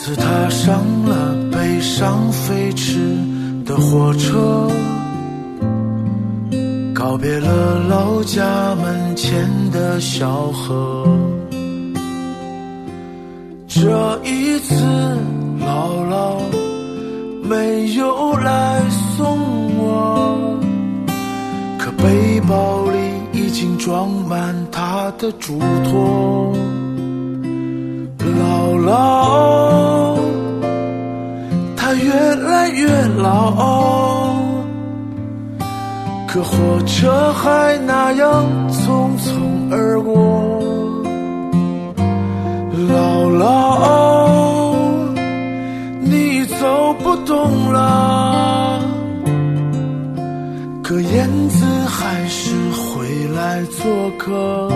次踏上了悲伤飞驰的火车，告别了老家门前的小河。这一次姥姥没有来送我，可背包里已经装满她的嘱托。姥姥她越来越老，可火车还那样匆匆而过。姥姥你走不动了，可燕子还是回来做客。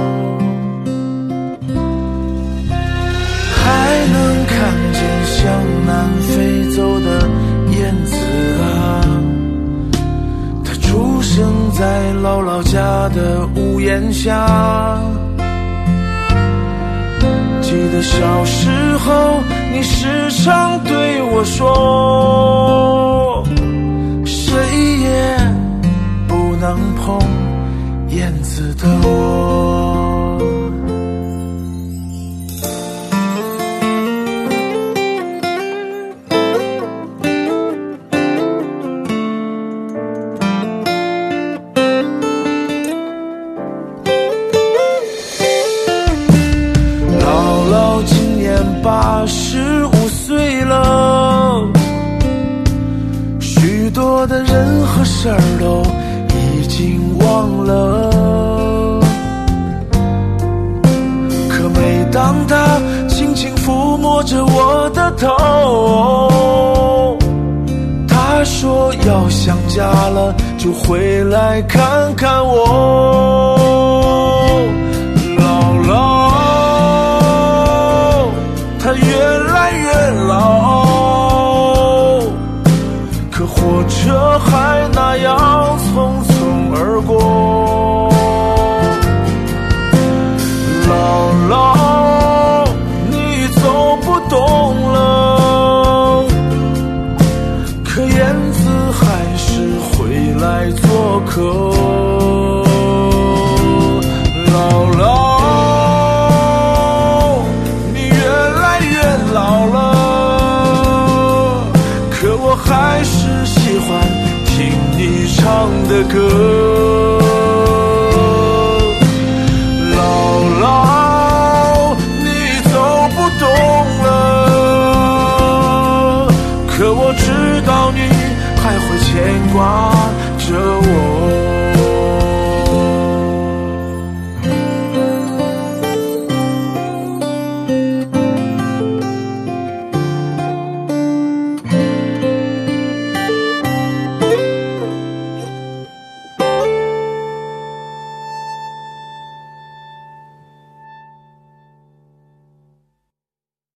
还能看见向南飞走的燕子啊，它出生在姥姥家的屋檐下。记得小时候你时常对我说，谁也不能碰燕子的窝。85岁了，许多的人和事儿都已经忘了，可每当他轻轻抚摸着我的头，他说要想家了就回来看看我。姥姥他越来越老，可火车还那样匆匆而过。姥姥你走不动了，可燕子还是回来做客。姥姥还是喜欢听你唱的歌。姥姥你走不动了，可我知道你还会牵挂着我。